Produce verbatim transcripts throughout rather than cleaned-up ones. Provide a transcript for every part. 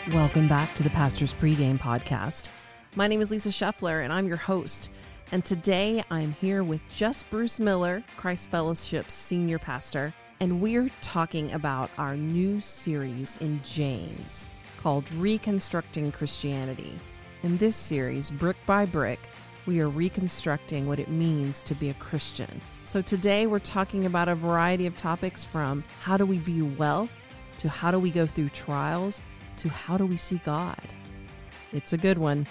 Welcome back to the Pastor's Pregame Podcast. My name is Lisa Scheffler, and I'm your host. And today I'm here with just Bruce Miller, Christ Fellowship's senior pastor, and we're talking about our new series in James called Reconstructing Christianity. In this series, brick by brick, we are reconstructing what it means to be a Christian. So today we're talking about a variety of topics from how do we view wealth, to how do we go through trials, to how do we see God. It's a good one.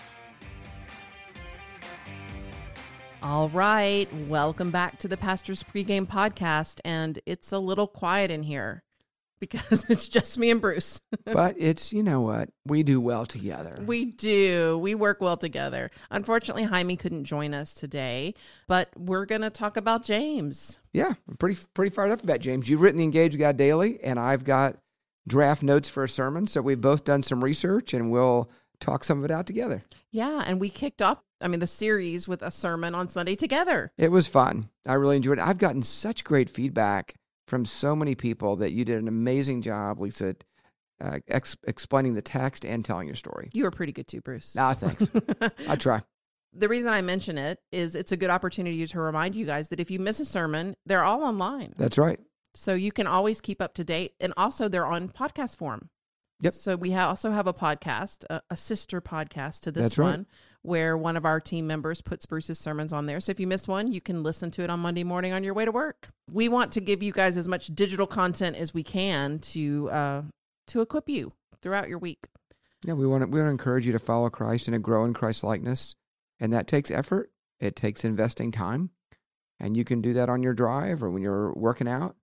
All right, welcome back to the Pastor's Pregame Podcast, and it's a little quiet in here because it's just me and Bruce. But it's, you know what, we do well together. We do. We work well together. Unfortunately, Jaime couldn't join us today, but we're going to talk about James. Yeah, I'm pretty pretty fired up about James. You've written the Engage God Daily, and I've got draft notes for a sermon, so we've both done some research, and we'll talk some of it out together. Yeah, and we kicked off, I mean, the series with a sermon on Sunday together. It was fun. I really enjoyed it. I've gotten such great feedback from so many people that you did an amazing job, Lisa, uh, ex- explaining the text and telling your story. You were pretty good too, Bruce. Ah, thanks. I try. The reason I mention it is it's a good opportunity to remind you guys that if you miss a sermon, they're all online. That's right. So you can always keep up to date. And also they're on podcast form. Yep. So we ha- also have a podcast, a, a sister podcast to this That's one, right. where one of our team members puts Bruce's sermons on there. So if you missed one, you can listen to it on Monday morning on your way to work. We want to give you guys as much digital content as we can to uh, to equip you throughout your week. Yeah, we want to we want to encourage you to follow Christ and to grow in Christ likeness, and that takes effort. It takes investing time, and you can do that on your drive or when you're working out.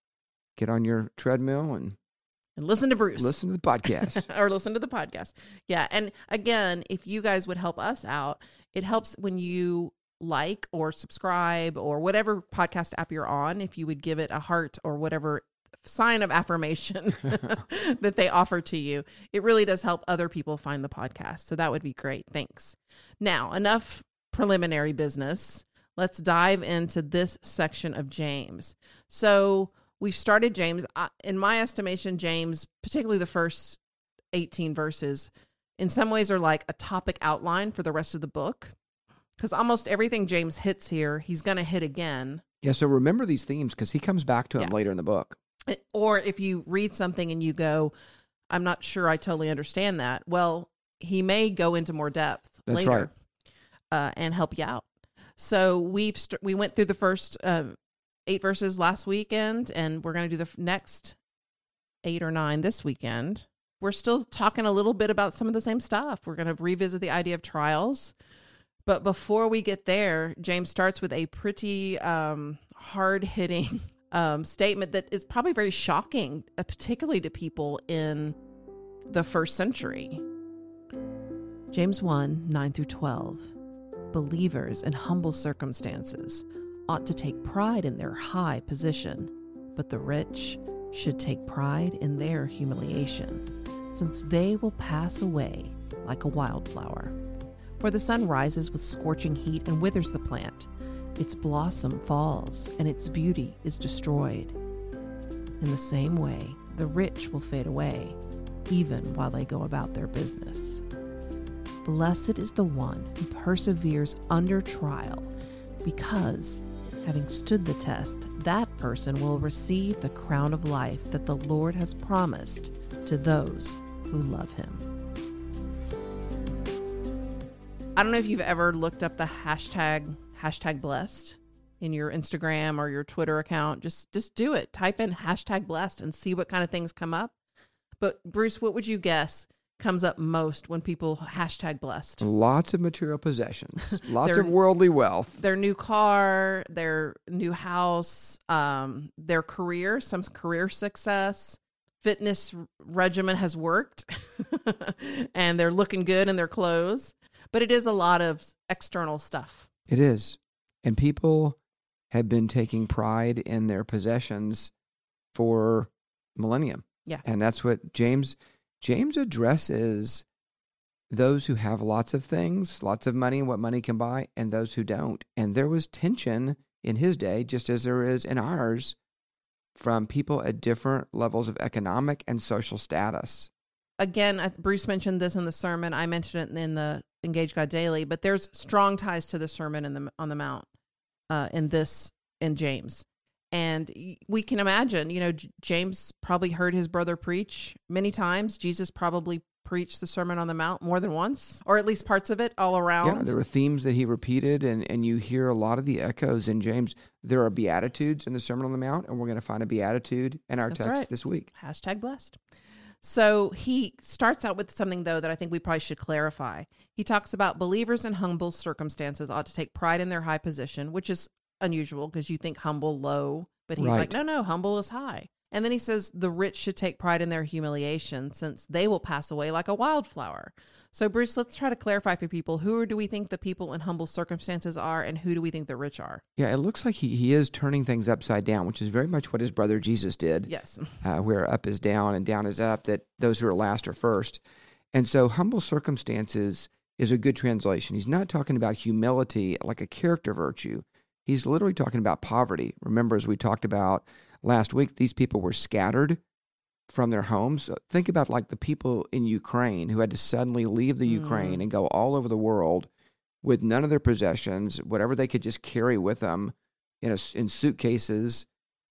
Get on your treadmill and And listen to Bruce. listen to the podcast. or listen to the podcast. Yeah. And again, if you guys would help us out, it helps when you like or subscribe or whatever podcast app you're on, if you would give it a heart or whatever sign of affirmation that they offer to you. It really does help other people find the podcast. So that would be great. Thanks. Now, enough preliminary business. Let's dive into this section of James. So we started James. In my estimation, James, particularly the first eighteen verses, in some ways are like a topic outline for the rest of the book. Because almost everything James hits here, he's going to hit again. Yeah, so remember these themes because he comes back to them Yeah. later in the book. Or if you read something and you go, I'm not sure I totally understand that. Well, he may go into more depth That's later right. uh, and help you out. So we've st- we went through the first uh, eight verses last weekend, and we're going to do the f- next eight or nine this weekend. We're still talking a little bit about some of the same stuff. We're going to revisit the idea of trials. But before we get there, James starts with a pretty um, hard-hitting um, statement that is probably very shocking, uh, particularly to people in the first century. James one, nine through twelve. Believers in humble circumstances ought to take pride in their high position, but the rich should take pride in their humiliation, since they will pass away like a wildflower. For the sun rises with scorching heat and withers the plant. Its blossom falls, and its beauty is destroyed. In the same way, the rich will fade away, even while they go about their business. Blessed is the one who perseveres under trial, because having stood the test, that person will receive the crown of life that the Lord has promised to those who love him. I don't know if you've ever looked up the hashtag, hashtag blessed in your Instagram or your Twitter account. Just, just do it. Type in hashtag blessed and see what kind of things come up. But Bruce, what would you guess comes up most when people hashtag blessed? Lots of material possessions, lots Their- of worldly wealth. Their new car, their new house, um, their career, some career success, fitness regimen has worked, and they're looking good in their clothes. But it is a lot of external stuff. It is. And people have been taking pride in their possessions for millennium. Yeah. And that's what James James addresses those who have lots of things, lots of money, what money can buy, and those who don't. And there was tension in his day, just as there is in ours, from people at different levels of economic and social status. again, I- Bruce mentioned this in the sermon. I mentioned it in the Engage God Daily, but there's strong ties to the Sermon in the, on the Mount uh, in this, in James. And we can imagine, you know, J- James probably heard his brother preach many times. Jesus probably preached the Sermon on the Mount more than once, or at least parts of it all around. Yeah, there were themes that he repeated, and, and you hear a lot of the echoes in James. There are Beatitudes in the Sermon on the Mount, and we're going to find a Beatitude in our That's text right. this week. Hashtag blessed. So he starts out with something, though, that I think we probably should clarify. He talks about believers in humble circumstances ought to take pride in their high position, which is unusual because you think humble, low, but he's Right. like, no, no, humble is high. And then he says the rich should take pride in their humiliation since they will pass away like a wildflower. So, Bruce, let's try to clarify for people, who do we think the people in humble circumstances are and who do we think the rich are? Yeah, it looks like he, he is turning things upside down, which is very much what his brother Jesus did. Yes. Uh, where up is down and down is up, that those who are last are first. And so humble circumstances is a good translation. He's not talking about humility like a character virtue. He's literally talking about poverty. Remember, as we talked about last week, these people were scattered from their homes. Think about like the people in Ukraine who had to suddenly leave the Mm. Ukraine and go all over the world with none of their possessions, whatever they could just carry with them in a, in suitcases.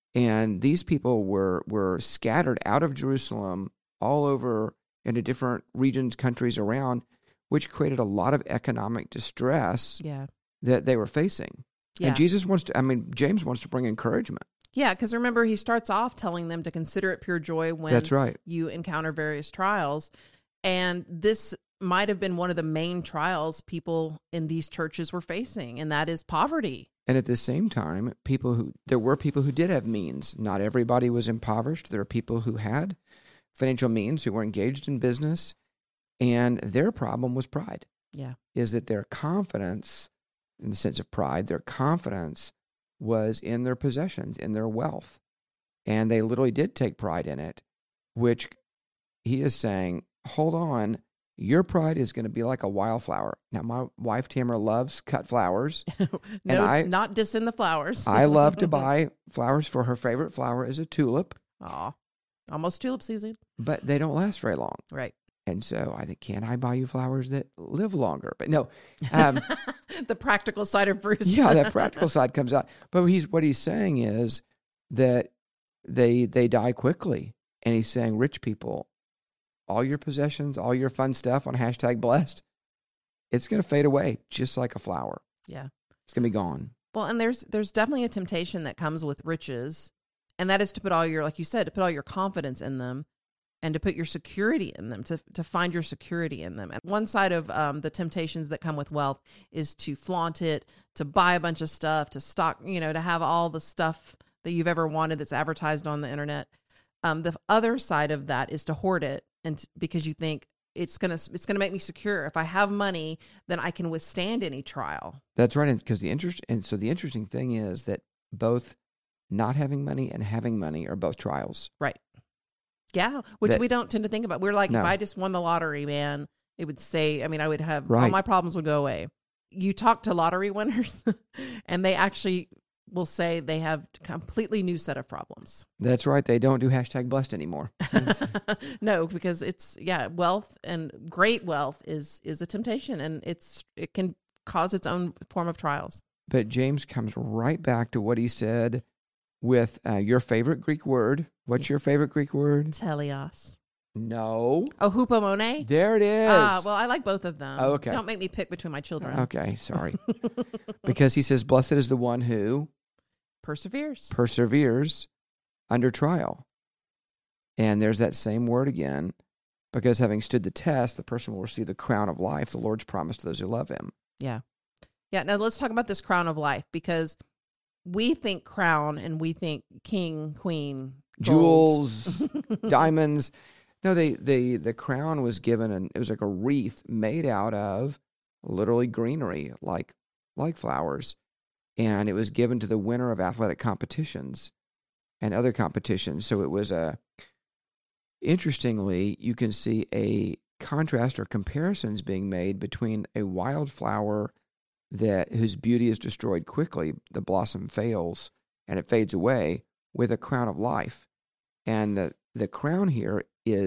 And these people were were scattered out of Jerusalem all over into different regions, countries around, which created a lot of economic distress Yeah. that they were facing. Yeah. And Jesus wants to, I mean, James wants to bring encouragement. Yeah, because remember, he starts off telling them to consider it pure joy when That's right. you encounter various trials. And this might have been one of the main trials people in these churches were facing, and that is poverty. And at the same time, people who, there were people who did have means. Not everybody was impoverished. There are people who had financial means, who were engaged in business, and their problem was pride. Yeah. Is that their confidence, in the sense of pride, their confidence was in their possessions, in their wealth. And they literally did take pride in it, which he is saying, hold on, your pride is going to be like a wildflower. Now, my wife, Tamara, loves cut flowers. no, And I- not dissing the flowers. I love to buy flowers for her favorite flower is a tulip, Aw, almost tulip season. but they don't last very long. Right. And so I think, can I buy you flowers that live longer? But no, um, The practical side of Bruce. yeah, that practical side comes out. But he's what he's saying is that they they die quickly, and he's saying, rich people, all your possessions, all your fun stuff on hashtag blessed, it's going to fade away just like a flower. Yeah. It's going to be gone. Well, and there's there's definitely a temptation that comes with riches, and that is to put all your, like you said, to put all your confidence in them, and to put your security in them, to to find your security in them. And one side of um, the temptations that come with wealth is to flaunt it, to buy a bunch of stuff, to stock, you know, to have all the stuff that you've ever wanted that's advertised on the internet. Um, the other side of that is to hoard it, and t- because you think it's gonna it's gonna make me secure. If I have money, then I can withstand any trial. That's right. Because the interest, and so the interesting thing is that both not having money and having money are both trials. Right. Yeah, which That- we don't tend to think about. We're like, No. if I just won the lottery, man, it would say, I mean, I would have, all Right. my problems would go away. You talk to lottery winners, and they actually will say they have a completely new set of problems. That's right. They don't do hashtag blessed anymore. No, because it's, yeah, wealth and great wealth is is a temptation, and it's it can cause its own form of trials. But James comes right back to what he said with uh, your favorite Greek word. What's your favorite Greek word? Telios. No. Oh, hupomone? There it is. Ah, well, I like both of them. Oh, okay. Don't make me pick between my children. Okay, sorry. Because he says, blessed is the one who Perseveres. perseveres under trial. And there's that same word again, because having stood the test, the person will receive the crown of life, the Lord's promise to those who love him. Yeah. Yeah. Now let's talk about this crown of life, because we think crown and we think king, queen, gold. Jewels, diamonds. No, they, they, the crown was given, and it was like a wreath made out of literally greenery, like, like flowers. And it was given to the winner of athletic competitions and other competitions. So it was a, interestingly, you can see a contrast or comparisons being made between a wildflower that whose beauty is destroyed quickly, the blossom fails and it fades away, with a crown of life. And the, the crown here is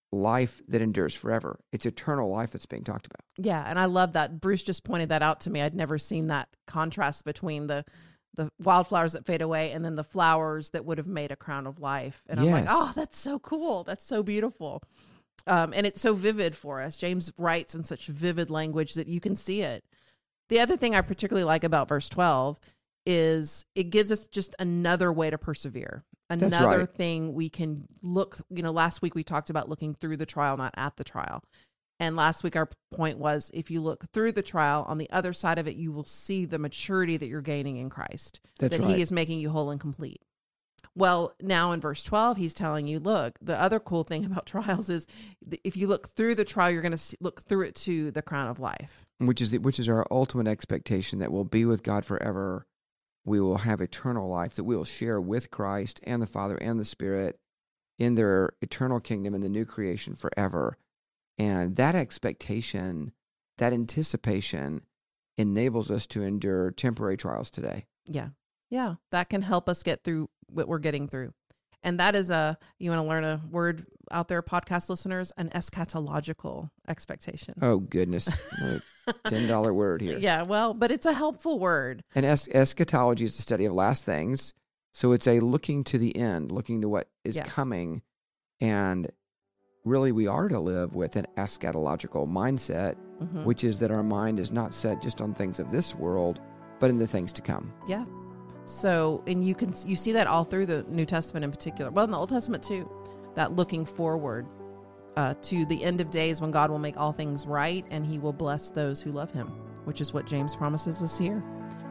life that endures forever. It's eternal life that's being talked about. Yeah, and I love that. Bruce just pointed that out to me. I'd never seen that contrast between the the wildflowers that fade away and then the flowers that would have made a crown of life. And I'm like, Yes. oh, that's so cool. That's so beautiful. Um, and it's so vivid for us. James writes in such vivid language that you can see it. The other thing I particularly like about verse twelve is it gives us just another way to persevere. Another right. thing we can look, you know, last week we talked about looking through the trial, not at the trial. And last week our point was if you look through the trial, on the other side of it, you will see the maturity that you're gaining in Christ. That's that right. he is making you whole and complete. Well, now in verse twelve, he's telling you, look, the other cool thing about trials is if you look through the trial, you're going to look through it to the crown of life. Which is the, which is our ultimate expectation, that we'll be with God forever. We will have eternal life that we will share with Christ and the Father and the Spirit in their eternal kingdom in the new creation forever. And that expectation, that anticipation enables us to endure temporary trials today. Yeah. Yeah. That can help us get through what we're getting through. And that is a, you want to learn a word out there, podcast listeners, an eschatological expectation. Oh, goodness. ten dollar word here. Yeah. Well, but it's a helpful word. And es- eschatology is the study of last things. So it's a looking to the end, looking to what is Yeah. coming. And really, we are to live with an eschatological mindset, Mm-hmm. which is that our mind is not set just on things of this world, but in the things to come. Yeah. So, and you can, you see that all through the New Testament in particular. Well, in the Old Testament too, that looking forward uh, to the end of days when God will make all things right and he will bless those who love him, which is what James promises us here.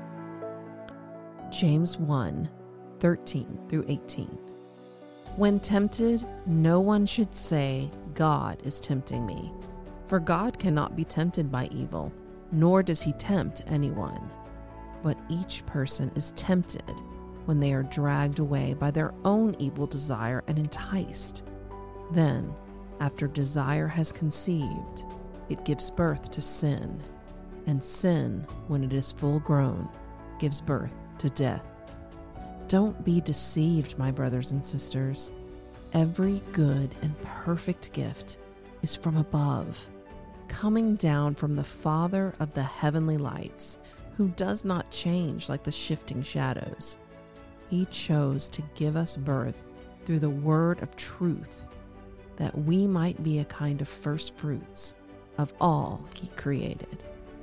James one, thirteen through eighteen. When tempted, no one should say, God is tempting me. For God cannot be tempted by evil, nor does he tempt anyone. But each person is tempted when they are dragged away by their own evil desire and enticed. Then, after desire has conceived, it gives birth to sin. And sin, when it is full grown, gives birth to death. Don't be deceived, my brothers and sisters. Every good and perfect gift is from above, coming down from the Father of the heavenly lights, who does not change like the shifting shadows. He chose to give us birth through the word of truth, that we might be a kind of first fruits of all he created.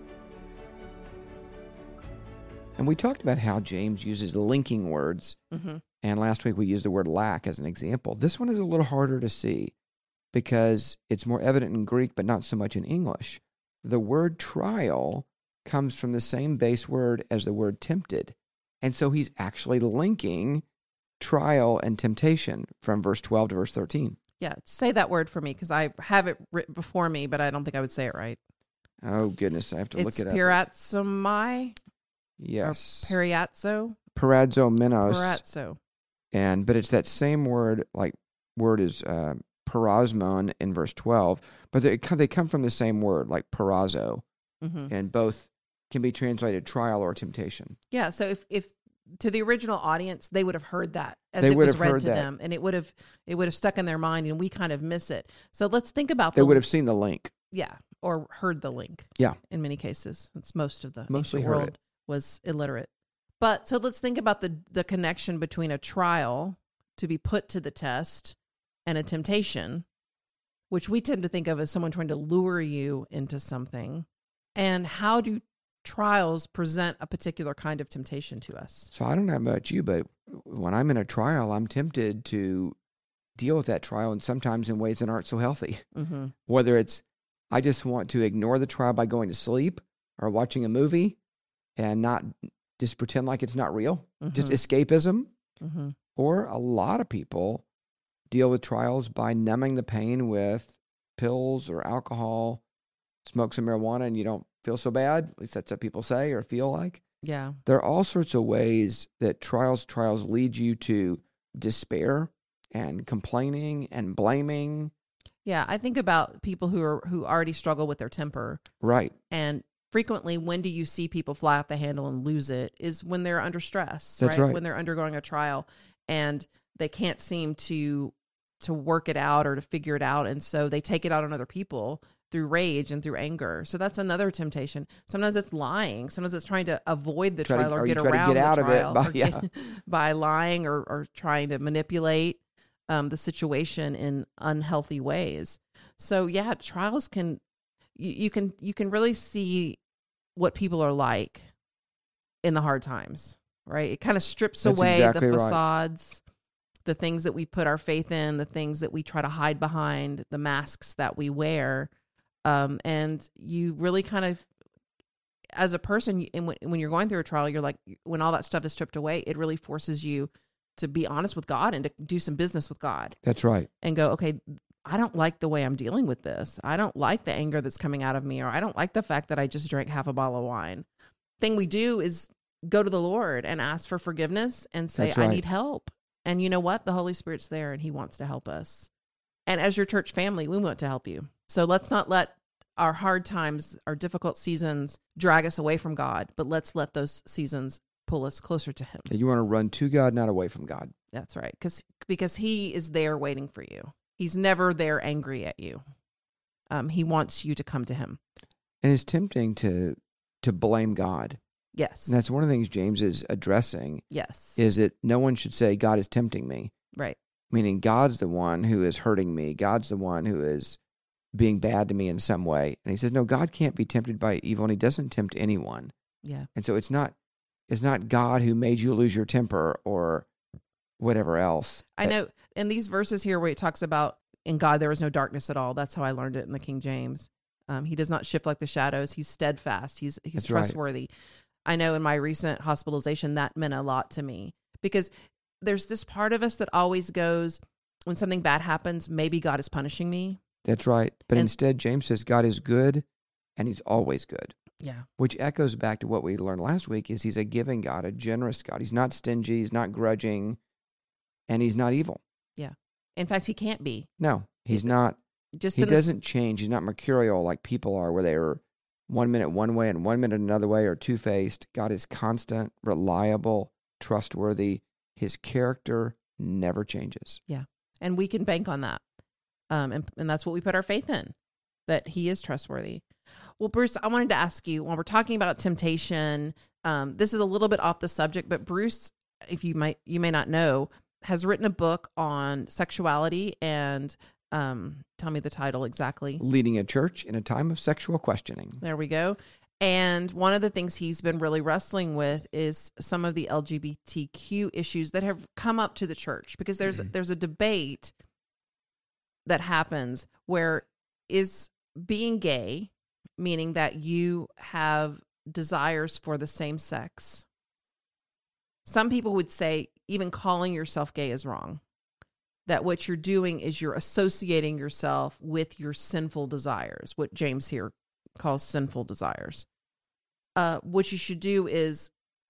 And we talked about how James uses linking words. Mm-hmm. And last week we used the word lack as an example. This one is a little harder to see because it's more evident in Greek, but not so much in English. The word trial comes from the same base word as the word tempted. And so he's actually linking trial and temptation from verse twelve to verse thirteen. Yeah, say that word for me because I have it written before me, but I don't think I would say it right. Oh, goodness. I have to It's look it up. piratsomai, Yes. or periatzo, Parazomenos. paratzo. And, but it's that same word, like word is uh, parasmon in verse twelve, but they, they come from the same word, like parazo, Mm-hmm. and both can be translated trial or temptation. Yeah, so if if to the original audience, they would have heard that as They it would was have read heard to that. them, and it would have it would have stuck in their mind, and we kind of miss it. So let's think about They the would have seen the link. yeah, or heard the link. Yeah. In many cases, it's most of the Mostly ancient heard world it. was illiterate. But so let's think about the the connection between a trial to be put to the test and a temptation, which we tend to think of as someone trying to lure you into something. And how do trials present a particular kind of temptation to us? So I don't know about you, but when I'm in a trial, I'm tempted to deal with that trial, and sometimes in ways that aren't so healthy. Mm-hmm. Whether it's I just want to ignore the trial by going to sleep or watching a movie and not just pretend like it's not real, just escapism. Mm-hmm. Or a lot of people deal with trials by numbing the pain with pills or alcohol, smoke some marijuana, and you don't feel so bad. At least that's what people say or feel like. Yeah. There are all sorts of ways that trials trials lead you to despair and complaining and blaming. Yeah. I think about people who are who already struggle with their temper. Right. And frequently, when do you see people fly off the handle and lose it is when they're under stress, That's right? right. When they're undergoing a trial and they can't seem to to work it out or to figure it out. And so they take it out on other people through rage and through anger. So that's another temptation. Sometimes it's lying. Sometimes it's trying to avoid the Try to- trial or or you get try to around get out the of it trial by- or yeah. get- by lying or, or trying to manipulate um, the situation in unhealthy ways. So yeah, trials can, you, you can, you can really see what people are like in the hard times, right? It kind of strips That's away exactly the right. facades, the things that we put our faith in, the things that we try to hide behind, the masks that we wear. Um, and you really kind of, as a person, and when, when you're going through a trial, you're like, when all that stuff is stripped away, it really forces you to be honest with God and to do some business with God That's right. and go, okay, I don't like the way I'm dealing with this. I don't like the anger that's coming out of me, or I don't like the fact that I just drank half a bottle of wine. Thing we do is go to the Lord and ask for forgiveness and say, That's I right. need help. And you know what? The Holy Spirit's there and he wants to help us. And as your church family, we want to help you. So let's not let our hard times, our difficult seasons drag us away from God, but let's let those seasons pull us closer to him. You want to run to God, not away from God. That's right. Because because he is there waiting for you. He's never there angry at you. Um, he wants you to come to him. And it's tempting to to blame God. Yes. And that's one of the things James is addressing, yes. is that no one should say, God is tempting me. right. Meaning God's the one who is hurting me. God's the one who is being bad to me in some way. And he says, no, God can't be tempted by evil, and he doesn't tempt anyone. Yeah. And so it's not it's not God who made you lose your temper or whatever else. I know in these verses here where it talks about in God there is no darkness at all. That's how I learned it in the King James. Um, he does not shift like the shadows. He's steadfast. He's he's That's right. trustworthy. I know in my recent hospitalization that meant a lot to me because there's this part of us that always goes, when something bad happens, maybe God is punishing me. That's right. But And- instead, James says God is good, and he's always good, Yeah. which echoes back to what we learned last week, is he's a giving God, a generous God. He's not stingy, he's not grudging, and he's not evil. In fact, he can't be. No, he's He- not. Just He in this- doesn't change. He's not mercurial like people are, where they are one minute one way and one minute another way, or two-faced. God is constant, reliable, trustworthy. His character never changes. and we can bank on that. Um, and, and that's what we put our faith in, that he is trustworthy. Well, Bruce, I wanted to ask you, when we're talking about temptation, um, this is a little bit off the subject, but Bruce, if you might, you may not know, has written a book on sexuality and um, tell me the title exactly. Leading a church in a time of sexual questioning. There we go. And one of the things he's been really wrestling with is some of the L G B T Q issues that have come up to the church, because there's Mm-hmm. there's a debate that happens where is being gay, meaning that you have desires for the same sex. Some people would say even calling yourself gay is wrong. That what you're doing is you're associating yourself with your sinful desires, what James here calls sinful desires. Uh, what you should do is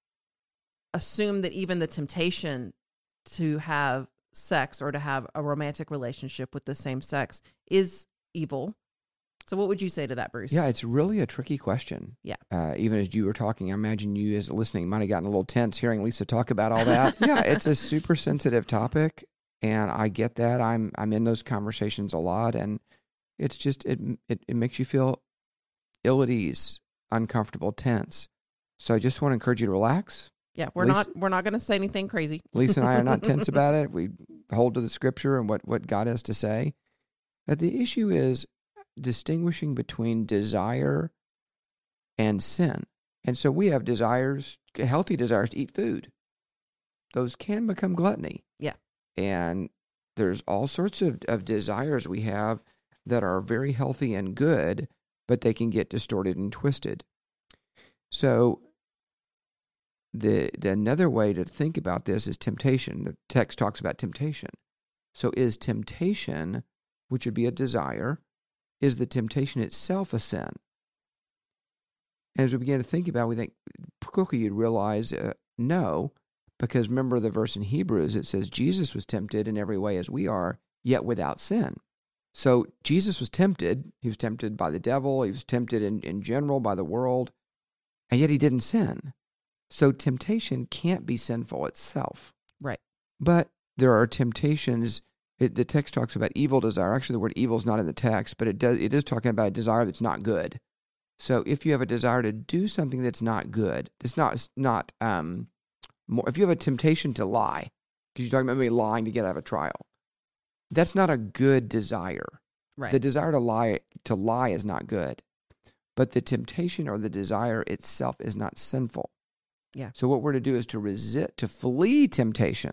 assume that even the temptation to have sex or to have a romantic relationship with the same sex is evil. So what would you say to that, Bruce? Yeah, it's really a tricky question. Yeah. Uh, even as you were talking, I imagine you as listening might have gotten a little tense hearing Lisa talk about all that. Yeah, it's a super sensitive topic, and I get that. I'm I'm in those conversations a lot, and it's just it it, it makes you feel ill at ease, uncomfortable, tense. So I just want to encourage you to relax. Yeah, we're Lisa- not we're not going to say anything crazy. Lisa and I are not tense about it. We hold to the scripture and what, what God has to say. But the issue is distinguishing between desire and sin. And so we have desires, healthy desires to eat food. Those can become gluttony. Yeah. And there's all sorts of, of desires we have that are very healthy and good, but they can get distorted and twisted. So the, the another way to think about this is temptation. The text talks about temptation. So is temptation, which would be a desire, is the temptation itself a sin? And as we begin to think about it, we think quickly you'd realize uh, no, because remember the verse in Hebrews, it says Jesus was tempted in every way as we are, yet without sin. So Jesus was tempted. He was tempted by the devil. He was tempted in, in general by the world, and yet he didn't sin. So temptation can't be sinful itself. Right. But there are temptations It, the text talks about evil desire. Actually, the word evil is not in the text, but it does. It is talking about a desire that's not good. So if you have a desire to do something that's not good, it's not it's not um more. If you have a temptation to lie, because you're talking about maybe lying to get out of a trial, that's not a good desire. Right. The desire to lie to lie is not good, but the temptation or the desire itself is not sinful. Yeah. So what we're to do is to resist, to flee temptation.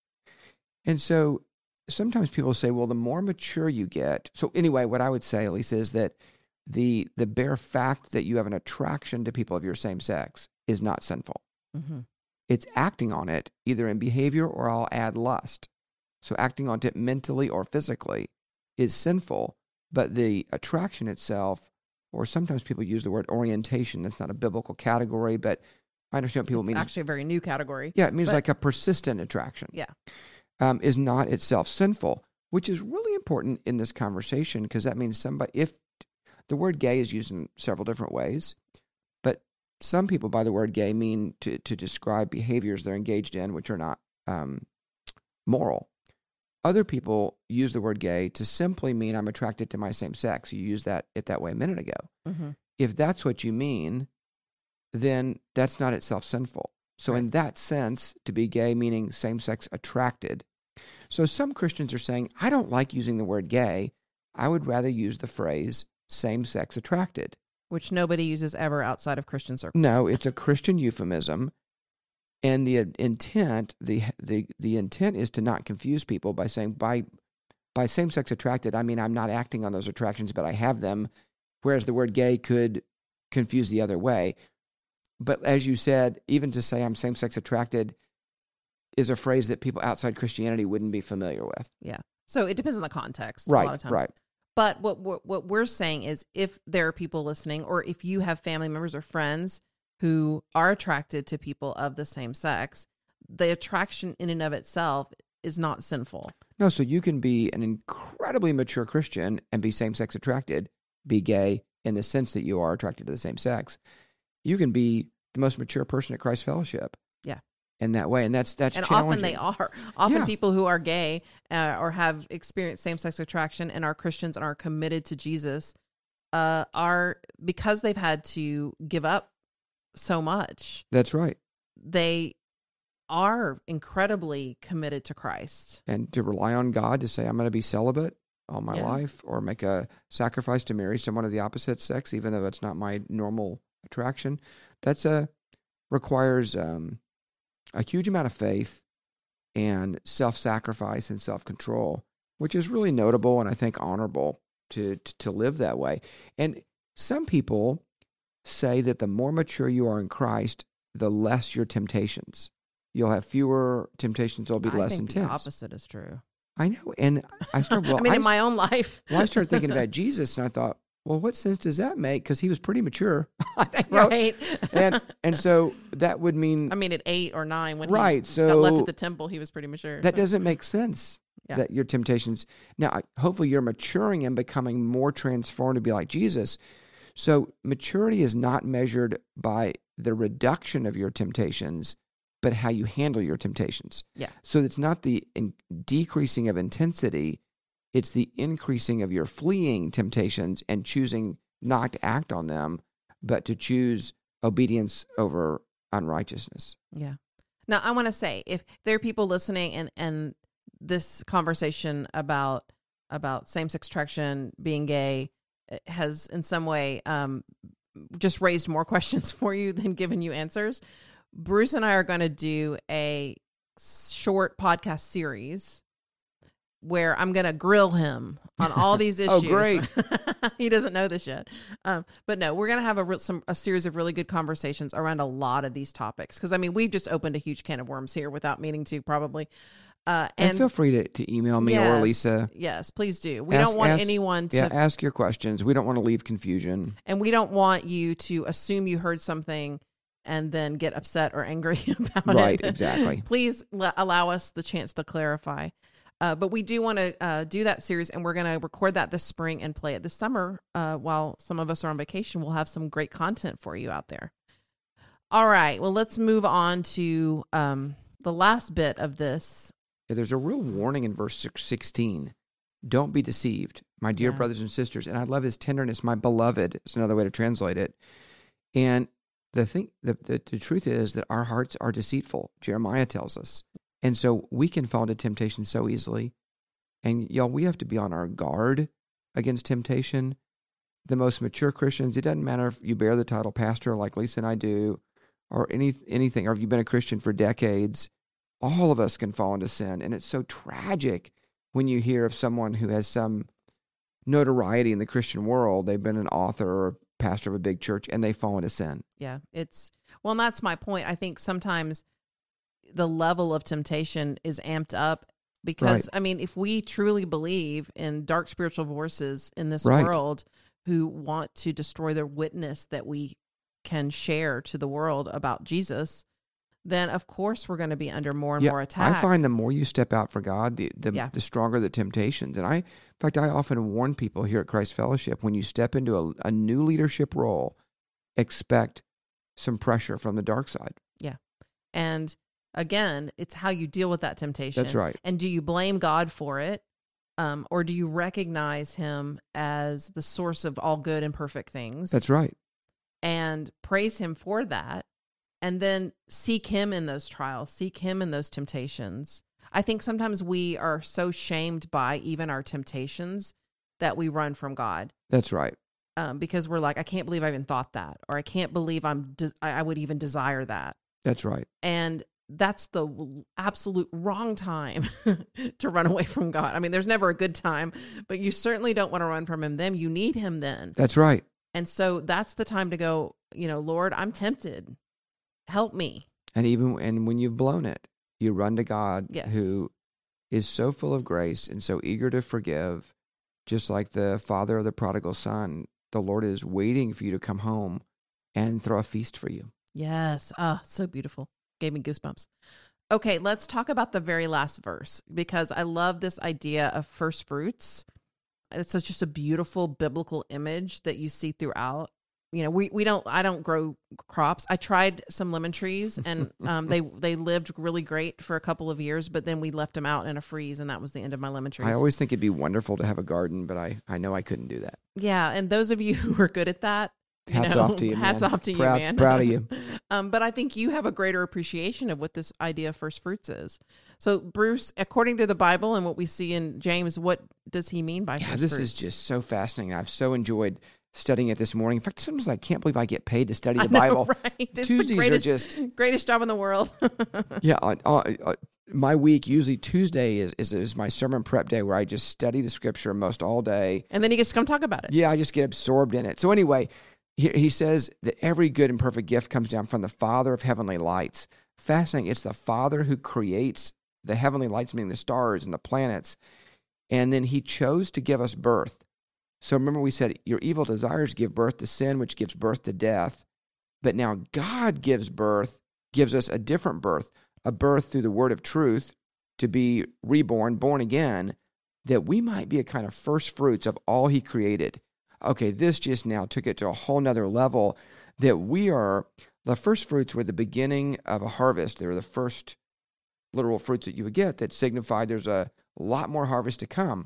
And so sometimes people say, well, the more mature you get. So anyway, what I would say, at least, is that the the bare fact that you have an attraction to people of your same sex is not sinful. Mm-hmm. It's acting on it either in behavior or I'll add lust. So acting on it mentally or physically is sinful, but the attraction itself, or sometimes people use the word orientation. That's not a biblical category, but I understand what people it's mean. It's actually a very new category. Yeah, it means but, like a persistent attraction. Yeah. Um, is not itself sinful, which is really important in this conversation because that means somebody, if the word gay is used in several different ways, but some people by the word gay mean to, to describe behaviors they're engaged in which are not um, moral. Other people use the word gay to simply mean I'm attracted to my same sex. You used that it that way a minute ago. Mm-hmm. If that's what you mean, then that's not itself sinful. So right. in that sense, to be gay meaning same-sex attracted. So some Christians are saying, I don't like using the word gay. I would rather use the phrase same-sex attracted. Which nobody uses ever outside of Christian circles. No, it's a Christian euphemism. And the intent, the the the intent is to not confuse people by saying by by same-sex attracted, I mean I'm not acting on those attractions, but I have them, whereas the word gay could confuse the other way. But as you said, even to say I'm same-sex attracted is a phrase that people outside Christianity wouldn't be familiar with. Yeah. So it depends on the context Right, a lot of times. right. But what, what what we're saying is if there are people listening, or if you have family members or friends who are attracted to people of the same sex, the attraction in and of itself is not sinful. No, so you can be an incredibly mature Christian and be same-sex attracted, be gay in the sense that you are attracted to the same sex. You can be the most mature person at Christ Fellowship. Yeah. In that way. And that's that's and challenging. often they are. Often Yeah. people who are gay uh, or have experienced same-sex attraction and are Christians and are committed to Jesus uh, are, because they've had to give up so much, That's right. they are incredibly committed to Christ. And to rely on God to say, I'm going to be celibate all my Yeah. life, or make a sacrifice to marry someone of the opposite sex, even though it's not my normal attraction. That's a, requires um, a huge amount of faith and self-sacrifice and self-control, which is really notable and I think honorable to, to, to live that way. And some people say that the more mature you are in Christ, the less your temptations. You'll have fewer temptations. They'll be I less think intense. the opposite is true. I know. And I started, well, I mean, I, in my own life. well, I started thinking about Jesus and I thought, well, what sense does that make? Because he was pretty mature. I think, you know, Right. and, and so that would mean, I mean, at eight or nine, when Right, he so got left at the temple, he was pretty mature. that so. doesn't make sense. Yeah. That your temptations. Now, I- hopefully you're maturing and becoming more transformed to be like Jesus. So maturity is not measured by the reduction of your temptations, but how you handle your temptations. Yeah. So it's not the in- decreasing of intensity, it's the increasing of your fleeing temptations and choosing not to act on them, but to choose obedience over unrighteousness. Yeah. Now, I want to say, if there are people listening and, and this conversation about about same-sex attraction, being gay, has in some way um, just raised more questions for you than given you answers, Bruce and I are going to do a short podcast series where I'm going to grill him on all these issues. Oh, great. He doesn't know this yet. Um, but no, we're going to have a, re- some, a series of really good conversations around a lot of these topics. Because, I mean, we've just opened a huge can of worms here without meaning to, probably. Uh, And, and feel free to, to email me yes, or Lisa. Yes, please do. We Ask- don't want ask- anyone to, Yeah, ask your questions. We don't want to leave confusion. and we don't want you to assume you heard something and then get upset or angry about Right, it. exactly. Please l- allow us the chance to clarify. Uh, but we do want to uh, do that series, and we're going to record that this spring and play it this summer. Uh, while some of us are on vacation, we'll have some great content for you out there. All right. Well, let's move on to um, the last bit of this there's a real warning in verse sixteen. Don't be deceived, my dear Yeah. brothers and sisters. And I love his tenderness, my beloved is another way to translate it. And the thing, the, the, the truth is that our hearts are deceitful, Jeremiah tells us. And so we can fall into temptation so easily. And y'all, we have to be on our guard against temptation. The most mature Christians, it doesn't matter if you bear the title pastor like Lisa and I do, or any anything, or if you've been a Christian for decades, all of us can fall into sin. And it's so tragic when you hear of someone who has some notoriety in the Christian world. They've been an author or pastor of a big church, and they fall into sin. Yeah, it's, well, and that's my point. I think sometimes the level of temptation is amped up because, Right. I mean, if we truly believe in dark spiritual forces in this Right. world who want to destroy the witness that we can share to the world about Jesus, then of course we're going to be under more and Yeah, more attack. I find the more you step out for God, the the, Yeah. the stronger the temptations. And I, in fact, I often warn people here at Christ Fellowship, when you step into a, a new leadership role, expect some pressure from the dark side. And again, it's how you deal with that temptation. That's right. And do you blame God for it? Um, or do you recognize him as the source of all good and perfect things? That's right. And praise him for that. And then seek him in those trials, seek him in those temptations. I think sometimes we are so shamed by even our temptations that we run from God. That's right. Um, because we're like, I can't believe I even thought that, or I can't believe I'm de- I I would even desire that. That's right. And that's the absolute wrong time to run away from God. I mean, there's never a good time, but you certainly don't want to run from him then. You need him then. That's right. And so that's the time to go, you know, Lord, I'm tempted. Help me. And even and when you've blown it, you run to God, Yes. who is so full of grace and so eager to forgive, just like the father of the prodigal son. The Lord is waiting for you to come home and throw a feast for you. Yes. Ah, so beautiful. Gave me goosebumps. Okay, let's talk about the very last verse, because I love this idea of first fruits. It's such just a beautiful biblical image that you see throughout. You know, we, we don't, I don't grow crops. I tried some lemon trees and um, they, they lived really great for a couple of years, but then we left them out in a freeze and that was the end of my lemon trees. I always think it'd be wonderful to have a garden, but I, I know I couldn't do that. Yeah. And those of you who are good at that, you Hats know, off to you, hats man. off to Proud- you, man. proud of you. um, but I think you have a greater appreciation of what this idea of first fruits is. So, Bruce, according to the Bible and what we see in James, what does he mean by Yeah, first this fruits? is just so fascinating. I've so enjoyed studying it this morning. In fact, sometimes I can't believe I get paid to study I the know, Bible. right? It's Tuesdays the are greatest, just- greatest job in the world. Yeah, uh, uh, uh, my week, usually Tuesday is, is, is my sermon prep day where I just study the scripture most all day. And then he gets to come talk about it. Yeah, I just get absorbed in it. So anyway, he, he says that every good and perfect gift comes down from the Father of heavenly lights. Fascinating. It's the Father who creates the heavenly lights, meaning the stars and the planets. And then he chose to give us birth. So remember we said your evil desires give birth to sin, which gives birth to death. But now God gives birth, gives us a different birth, a birth through the word of truth to be reborn, born again, that we might be a kind of first fruits of all he created. Okay, this just now took it to a whole nother level, that we are, the first fruits were the beginning of a harvest. They were the first literal fruits that you would get that signified there's a lot more harvest to come.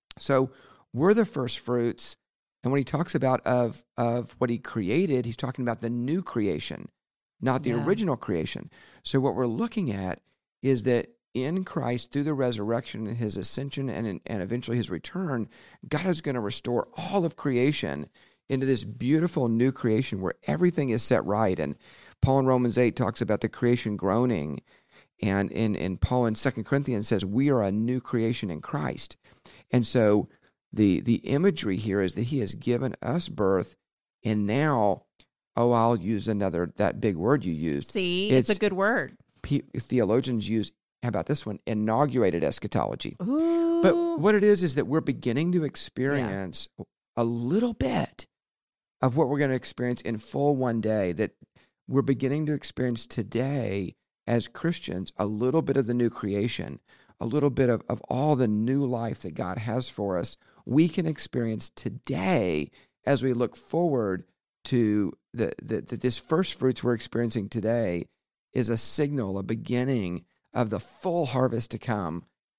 So we're the first fruits. And when he talks about of, of what he created, he's talking about the new creation, not the Yeah. original creation. So what we're looking at is that in Christ, through the resurrection and his ascension and, and eventually his return, God is going to restore all of creation into this beautiful new creation where everything is set right. And Paul in Romans eight talks about the creation groaning. And in, in Paul in Second Corinthians says, we are a new creation in Christ. And so the the imagery here is that he has given us birth. And now, oh, I'll use another, that big word you used. See, it's, It's- a good word. P- theologians use, how about this one? Inaugurated eschatology. Ooh. But what it is, is that we're beginning to experience a little bit of what we're going to experience in full one day, that we're beginning to experience today as Christians, a little bit of the new creation, a little bit of, of all the new life that God has for us. We can experience today as we look forward to the, the, the this first fruits we're experiencing today is a signal, a beginning of the full harvest to come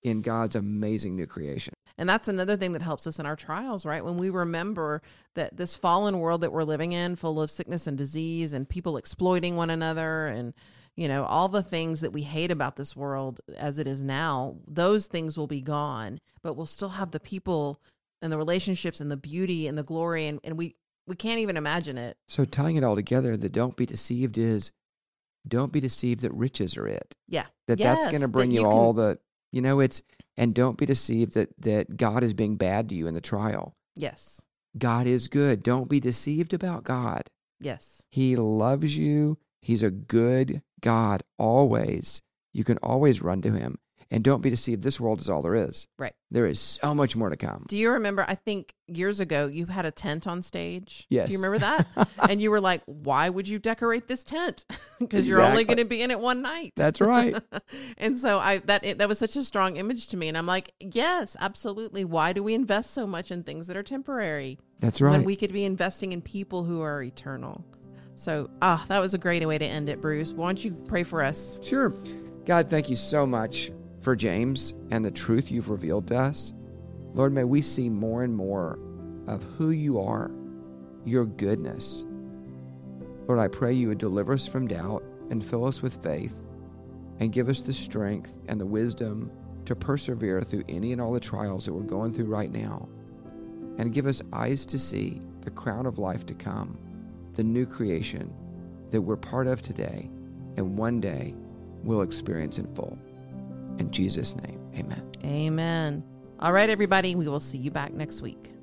in God's amazing new creation. And that's another thing that helps us in our trials, right? When we remember that this fallen world that we're living in, full of sickness and disease and people exploiting one another and, you know, all the things that we hate about this world as it is now, those things will be gone, but we'll still have the people and the relationships and the beauty and the glory. And, and we, we can't even imagine it. So tying it all together, the don't be deceived is don't be deceived that riches are it. Yeah. That Yes, that's going to that bring you, you all can- the, you know, it's, and don't be deceived that, that God is being bad to you in the trial. Yes. God is good. Don't be deceived about God. Yes. He loves you. He's a good God always. You can always run to him. And don't be deceived. This world is all there is. Right. There is so much more to come. Do you remember, I think years ago, you had a tent on stage? Yes. Do you remember that? And you were like, why would you decorate this tent? Because you're only Exactly. going to be in it one night. That's right. And so I that that was such a strong image to me. And I'm like, yes, absolutely. Why do we invest so much in things that are temporary That's right. when we could be investing in people who are eternal? So, ah, that was a great way to end it, Bruce. Why don't you pray for us? Sure. God, thank you so much for James and the truth you've revealed to us. Lord, may we see more and more of who you are, your goodness. Lord, I pray you would deliver us from doubt and fill us with faith and give us the strength and the wisdom to persevere through any and all the trials that we're going through right now. And give us eyes to see the crown of life to come, the new creation that we're part of today and one day we'll experience in full. In Jesus' name, amen. Amen. All right, everybody. We will see you back next week.